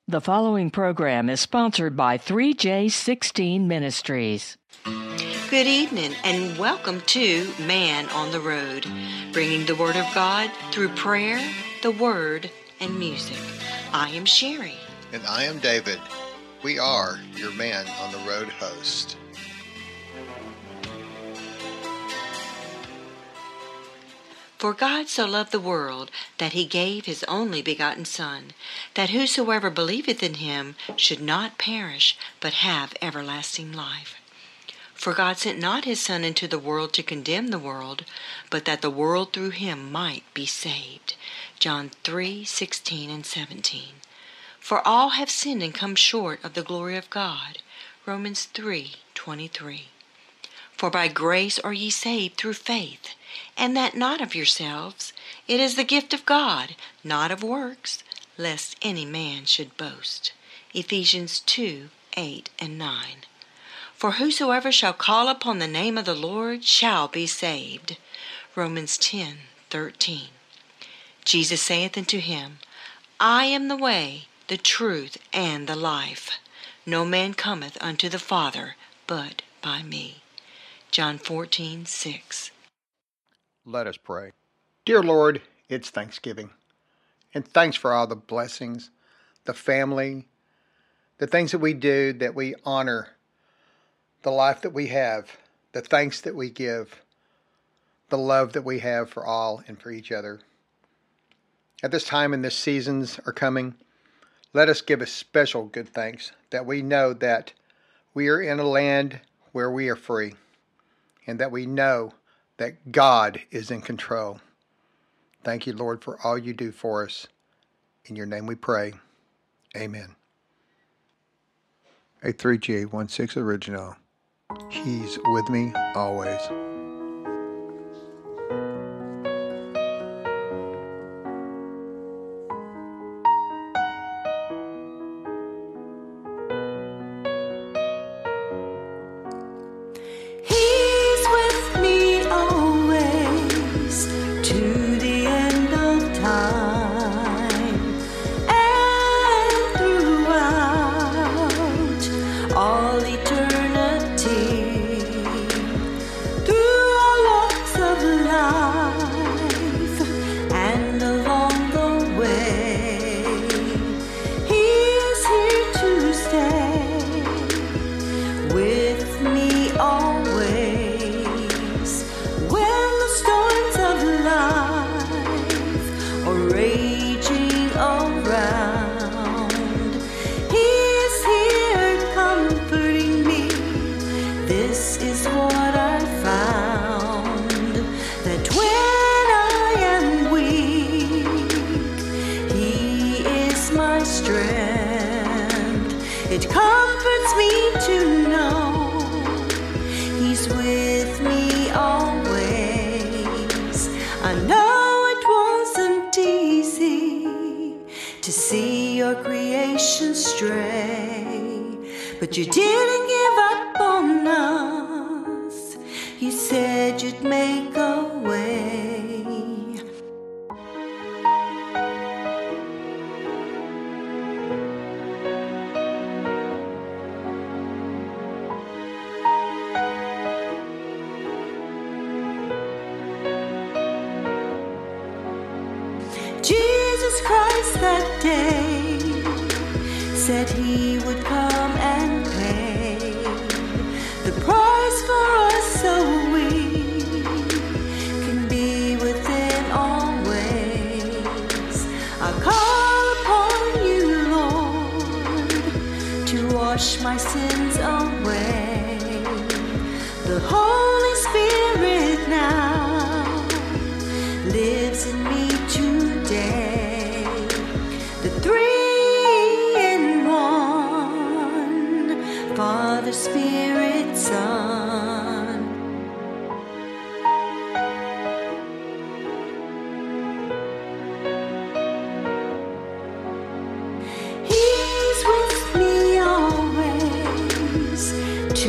The following program is sponsored by 3J16 Ministries. Good evening and welcome to Man on the Road, bringing the Word of God through prayer, the Word, and music. I am Sherry. And I am David. We are your Man on the Road host. For God so loved the world that he gave his only begotten Son, that whosoever believeth in him should not perish, but have everlasting life. For God sent not his Son into the world to condemn the world, but that the world through him might be saved. John 3:16 and 17. For all have sinned and come short of the glory of God. Romans 3:23. For by grace are ye saved through faith, and that not of yourselves. It is the gift of God, not of works, lest any man should boast. Ephesians 2:8 and 9. For whosoever shall call upon the name of the Lord shall be saved. Romans 10:13. Jesus saith unto him, I am the way, the truth, and the life. No man cometh unto the Father but by me. John 14:6. Let us pray. Dear Lord, it's Thanksgiving. And thanks for all the blessings, the family, the things that we do, that we honor, the life that we have, the thanks that we give, the love that we have for all and for each other. At this time and this seasons are coming, let us give a special good thanks that we know that we are in a land where we are free, and that we know that God is in control. Thank you, Lord, for all you do for us. In your name we pray. Amen. A 3J16 original. He's with me always. It comforts me to know he's with me always. I know it wasn't easy to see your creation stray, but you didn't give up on us. You said you'd make a way. Jesus Christ that day said he would come and pay the price for us so we can be with him always. I call upon you, Lord, to wash my sins away. The Holy Spirit now lives in me today. The three in one, Father, Spirit, Son. He's with me always to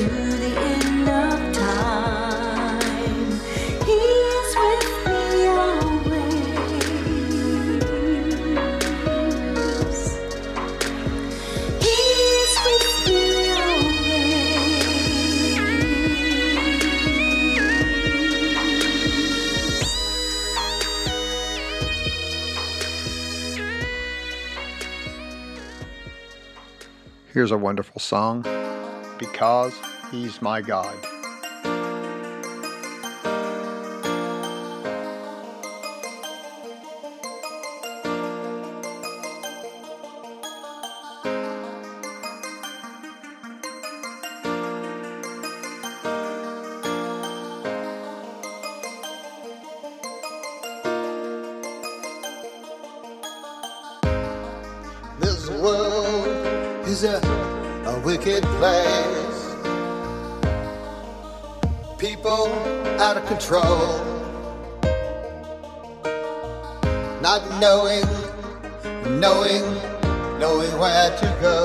Here's a wonderful song, Because He's My God. This world is a wicked place. People out of control, not knowing where to go.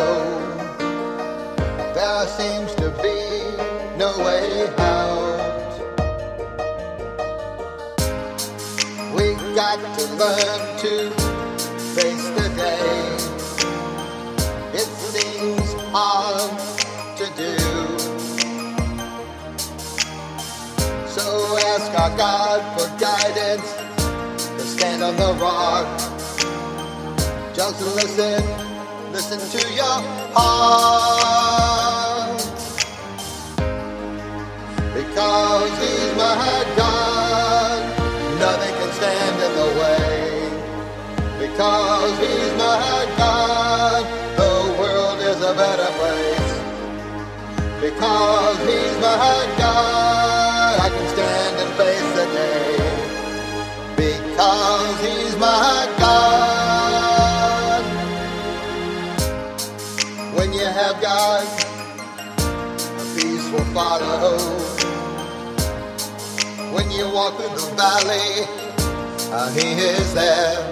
There seems to be no way out. We got to learn to face the day. It seems hard to do. So ask our God for guidance to stand on the rock. Just listen to your heart. Because He's my God, nothing can stand in the way. Because He's my God, the world is a better place. Because He's my God, I can stand and face the day. Because He's my God. When you have God, peace will follow. When you walk through the valley, He is there.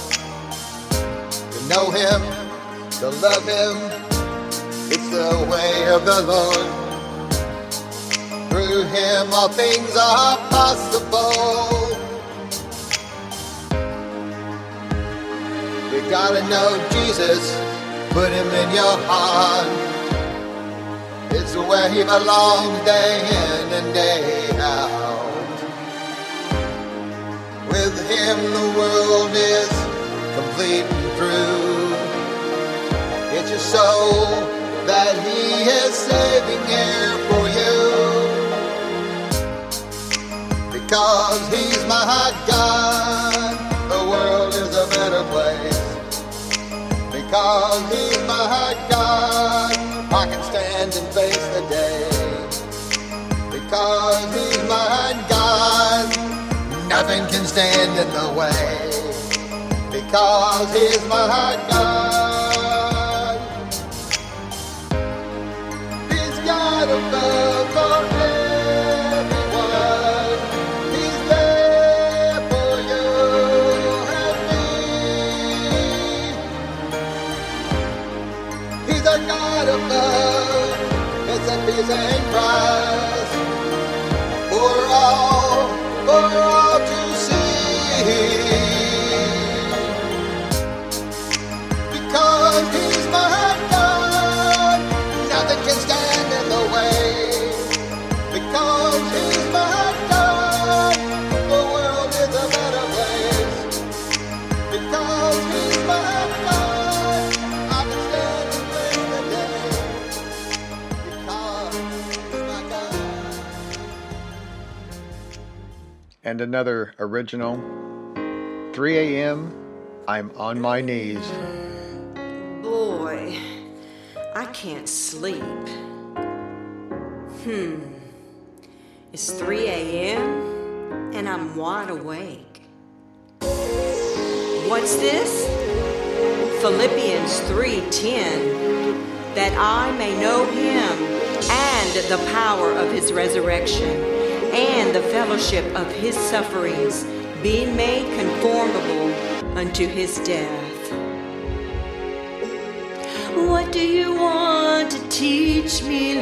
To know Him, to love Him, it's the way of the Lord. Through Him all things are possible. You gotta know Jesus, put Him in your heart. It's where He belongs day in and day out. With Him the world is complete and true. It's your soul that He is saving here for you. Because He's my God, the world is a better place. Because He's my God, I can stand and face the day. Because He's my God, nothing can stand in the way. Because He's my God. He's got a love for everyone. He's there for you and me. He's a God of love. It's a peace and Christ for all to see. Because He's my God, nothing can stand in the way. Because He's my God, the world is a better place. Because He's my God, I can stand and face the day. Because He's my God. And another original, 3 a.m., I'm on my knees. Boy, I can't sleep. It's 3 a.m. and I'm wide awake. What's this? Philippians 3:10, that I may know Him and the power of His resurrection and the fellowship of His sufferings, being made conformable unto His death. What do you want to teach me,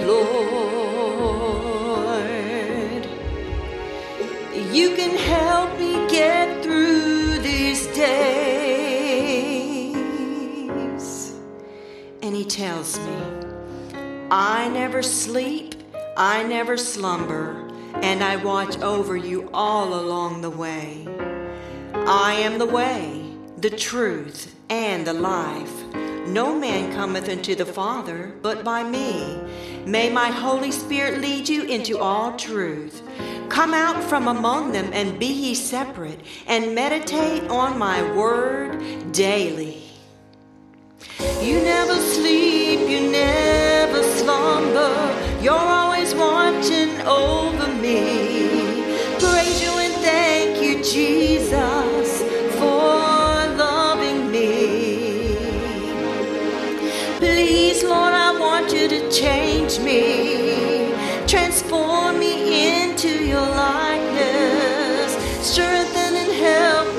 Lord? You can help me get through these days. And He tells me, I never sleep, I never slumber, and I watch over you all along the way. I am the way, the truth, and the life. No man cometh unto the Father but by me. May my Holy Spirit lead you into all truth. Come out from among them and be ye separate, and meditate on my word daily. You never sleep, you never slumber, you're always watching over me. Praise you and thank you, Jesus, for loving me. Please, Lord, I want you to change me, transform me into your likeness, strengthen and help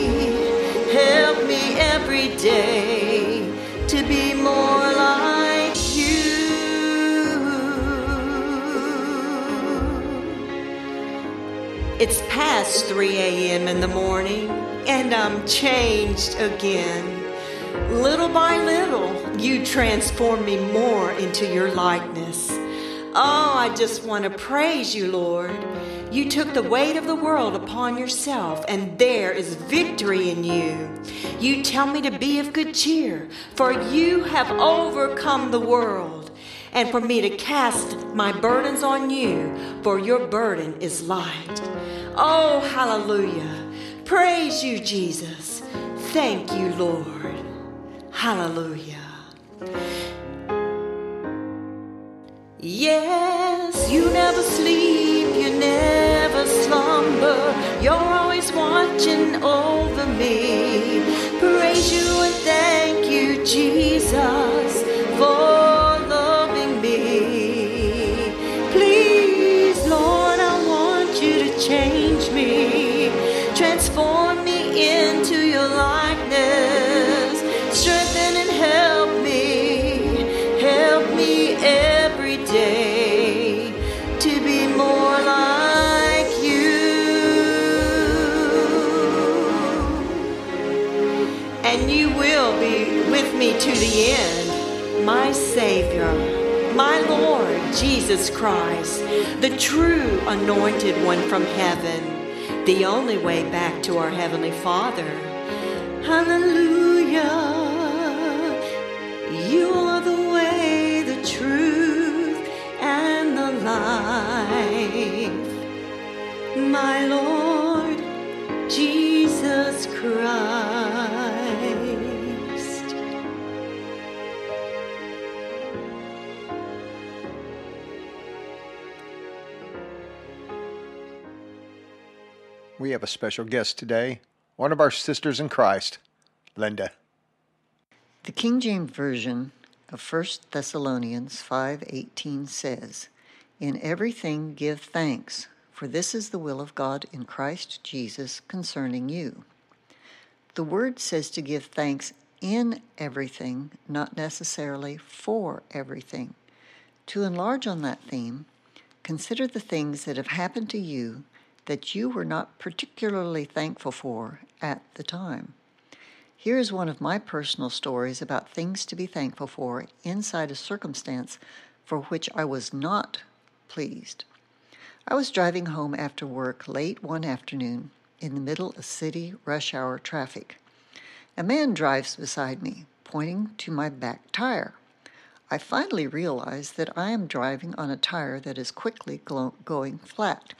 me every day to be more like you. It's past 3 a.m. in the morning, and I'm changed again. Little by little, you transform me more into your likeness. Oh, I just want to praise you, Lord. You took the weight of the world upon yourself, and there is victory in you. You tell me to be of good cheer, for you have overcome the world, and for me to cast my burdens on you, for your burden is light. Oh, hallelujah. Praise you, Jesus. Thank you, Lord. Hallelujah. Yes, you never sleep, you never slumber, you're always watching over me. Praise you and thank you, Jesus, for loving me. Please, Lord, I want you to change me, transform me into your likeness, strengthen and help me every day to be more like you. And you will be with me to the end, my Savior, my Lord Jesus Christ, the true anointed one from heaven, the only way back to our Heavenly Father. Hallelujah. You are the way, the truth, and the life, my Lord Jesus Christ. We have a special guest today, one of our sisters in Christ, Linda. The King James Version of 1 Thessalonians 5:18 says, "In everything give thanks, for this is the will of God in Christ Jesus concerning you." The word says to give thanks in everything, not necessarily for everything. To enlarge on that theme, consider the things that have happened to you that you were not particularly thankful for at the time. Here is one of my personal stories about things to be thankful for inside a circumstance for which I was not pleased. I was driving home after work late one afternoon in the middle of city rush hour traffic. A man drives beside me, pointing to my back tire. I finally realize that I am driving on a tire that is quickly going flat.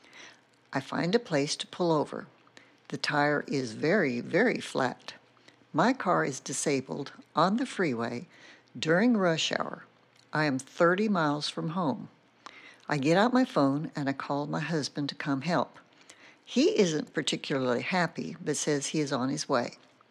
I find a place to pull over. The tire is very, very flat. My car is disabled on the freeway during rush hour. I am 30 miles from home. I get out my phone and I call my husband to come help. He isn't particularly happy, but says he is on his way.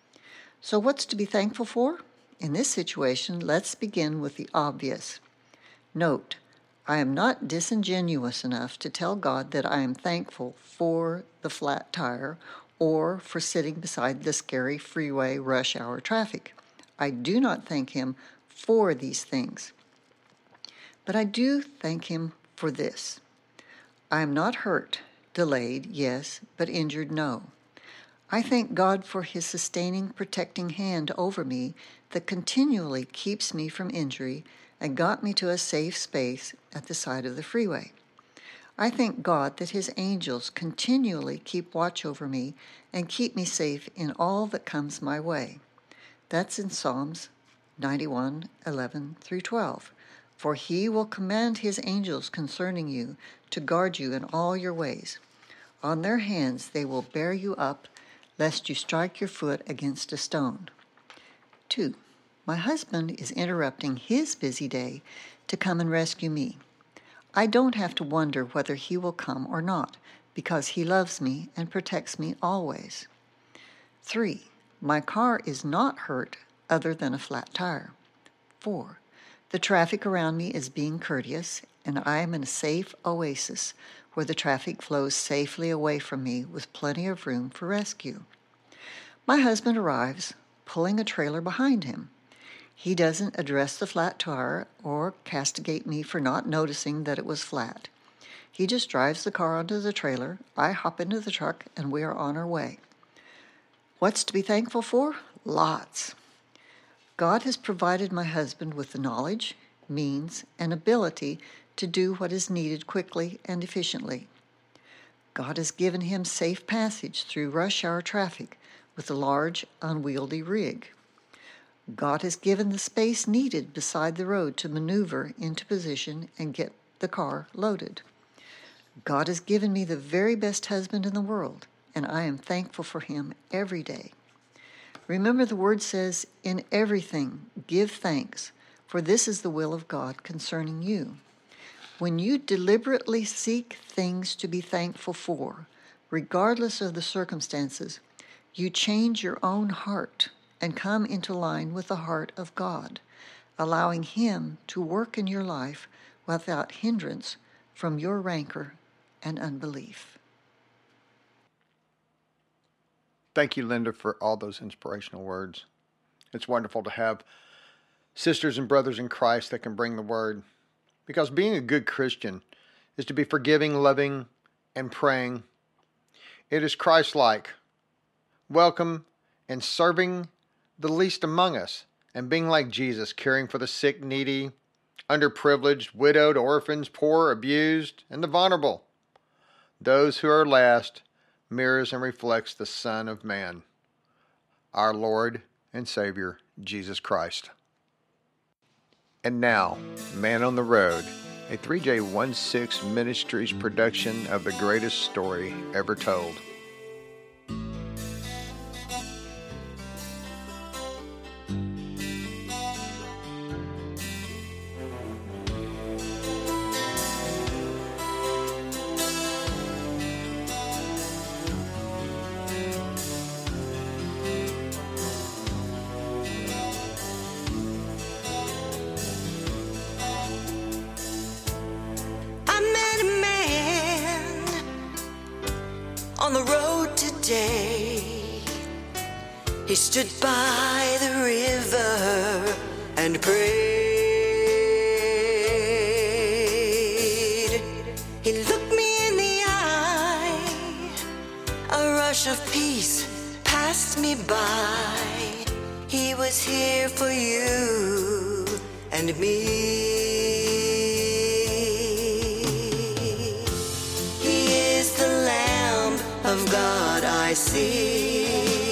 So what's to be thankful for? In this situation, let's begin with the obvious. Note, I am not disingenuous enough to tell God that I am thankful for the flat tire or for sitting beside the scary freeway rush hour traffic. I do not thank Him for these things. But I do thank Him for this. I am not hurt, delayed, yes, but injured, no. I thank God for His sustaining, protecting hand over me that continually keeps me from injury and got me to a safe space at the side of the freeway. I thank God that His angels continually keep watch over me and keep me safe in all that comes my way. That's in Psalms 91:11-12. For he will command his angels concerning you to guard you in all your ways. On their hands they will bear you up, lest you strike your foot against a stone. 2. My husband is interrupting his busy day to come and rescue me. I don't have to wonder whether he will come or not, because he loves me and protects me always. 3. My car is not hurt other than a flat tire. 4. The traffic around me is being courteous, and I am in a safe oasis where the traffic flows safely away from me with plenty of room for rescue. My husband arrives, pulling a trailer behind him. He doesn't address the flat tire or castigate me for not noticing that it was flat. He just drives the car onto the trailer, I hop into the truck, and we are on our way. What's to be thankful for? Lots. God has provided my husband with the knowledge, means, and ability to do what is needed quickly and efficiently. God has given him safe passage through rush hour traffic with a large, unwieldy rig. God has given the space needed beside the road to maneuver into position and get the car loaded. God has given me the very best husband in the world, and I am thankful for him every day. Remember, the word says, in everything give thanks, for this is the will of God concerning you. When you deliberately seek things to be thankful for, regardless of the circumstances, you change your own heart and come into line with the heart of God, allowing him to work in your life without hindrance from your rancor and unbelief. Thank you, Linda, for all those inspirational words. It's wonderful to have sisters and brothers in Christ that can bring the word, because being a good Christian is to be forgiving, loving, and praying. It is Christ-like, welcome, and serving the least among us, and being like Jesus, caring for the sick, needy, underprivileged, widowed, orphans, poor, abused, and the vulnerable. Those who are last mirrors and reflects the Son of Man, our Lord and Savior, Jesus Christ. And now, Man on the Road, a 3J16 Ministries production of the greatest story ever told. On the road today, he stood by the river and prayed. He looked me in the eye, a rush of peace passed me by. He was here for you and me. Of God I see,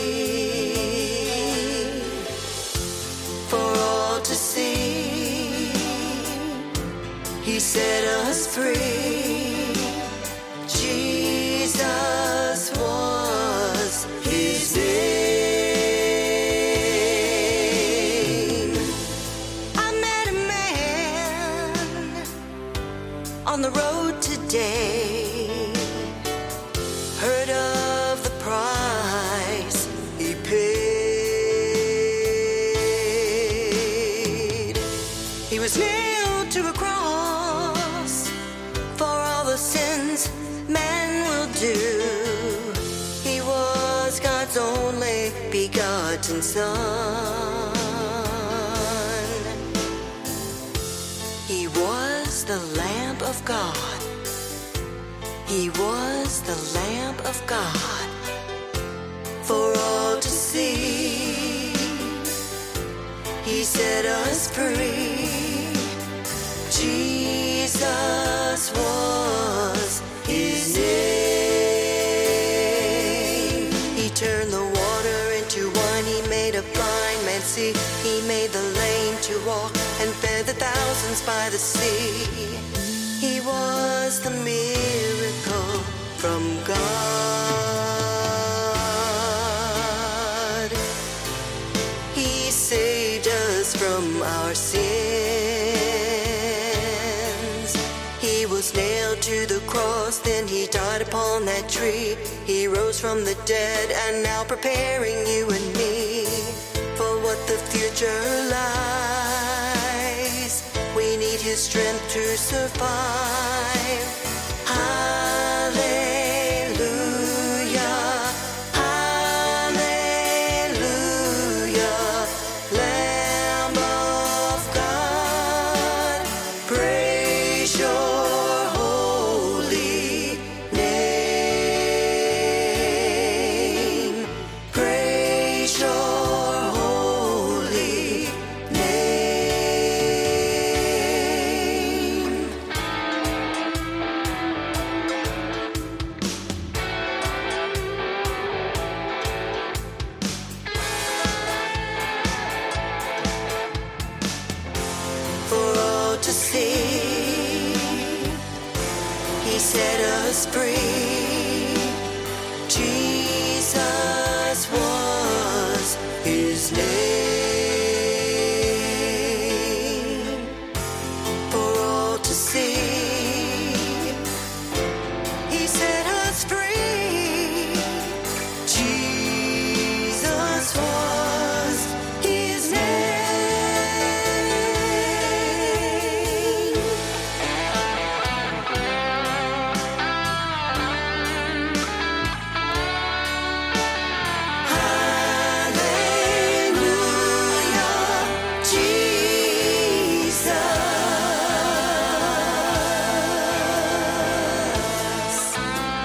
for all to see. He set us free. Jesus was his name. I met a man on the road today. Heard of the price he paid. He was nailed to a cross for all the sins man will do. He was God's only begotten Son. He was the Lamb of God. He was the Lamb of God for all to see. He set us free. Jesus was his name. He turned the water into wine. He made a blind man see. He made the lame to walk and fed the thousands by the sea. He was the miracle from God. He saved us from our sins. He was nailed to the cross, then he died upon that tree. He rose from the dead and now preparing you and me for what the future lies. We need his strength to survive. Hallelujah, hallelujah, Lamb of God, praise your holy name. Praise your holy name. For all to see, he set us free. Jesus was his name. For all to see, he set us free. Jesus was his name. Hallelujah, Jesus.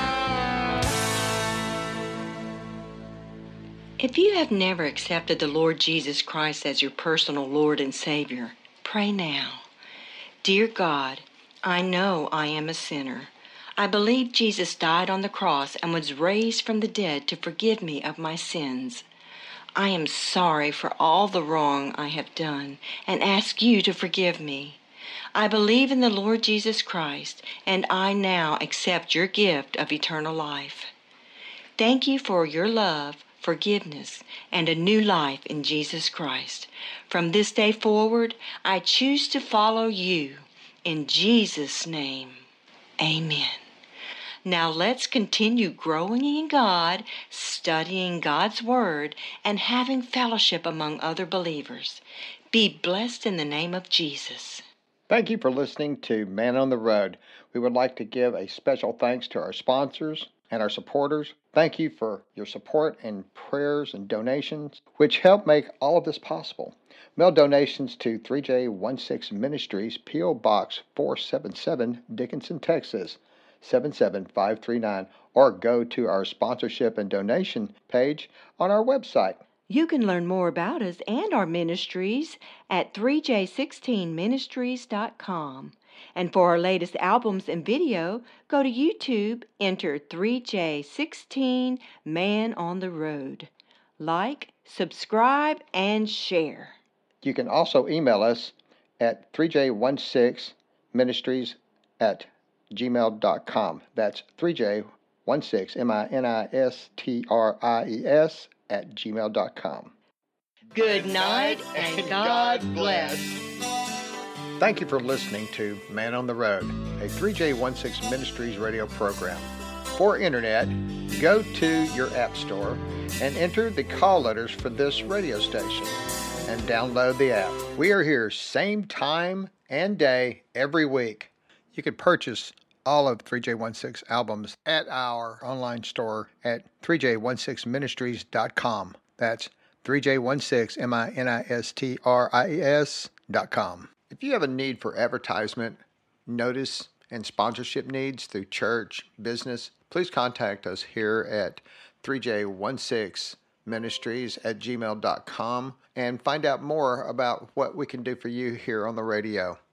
If you have never accepted the Lord Jesus Christ as your personal Lord and Savior, pray now. Dear God, I know I am a sinner. I believe Jesus died on the cross and was raised from the dead to forgive me of my sins. I am sorry for all the wrong I have done and ask you to forgive me. I believe in the Lord Jesus Christ, and I now accept your gift of eternal life. Thank you for your love, forgiveness, and a new life in Jesus Christ. From this day forward, I choose to follow you. In Jesus' name, amen. Now let's continue growing in God, studying God's Word, and having fellowship among other believers. Be blessed in the name of Jesus. Thank you for listening to Man on the Road. We would like to give a special thanks to our sponsors and our supporters. Thank you for your support and prayers and donations, which help make all of this possible. Mail donations to 3J16 Ministries, P.O. Box 477, Dickinson, Texas, 77539, or go to our sponsorship and donation page on our website. You can learn more about us and our ministries at 3j16ministries.com. And for our latest albums and video, go to YouTube, enter 3J16 Man on the Road. Like, subscribe, and share. You can also email us at 3j16ministries@gmail.com. That's 3J16ministries @gmail.com. Good night and God bless. Thank you for listening to Man on the Road, a 3J16 Ministries radio program. For internet, go to your app store and enter the call letters for this radio station and download the app. We are here same time and day every week. You can purchase all of 3J16 albums at our online store at 3J16ministries.com. That's 3J16ministries.com. If you have a need for advertisement, notice, and sponsorship needs through church, business, please contact us here at 3J16ministries@gmail.com and find out more about what we can do for you here on the radio.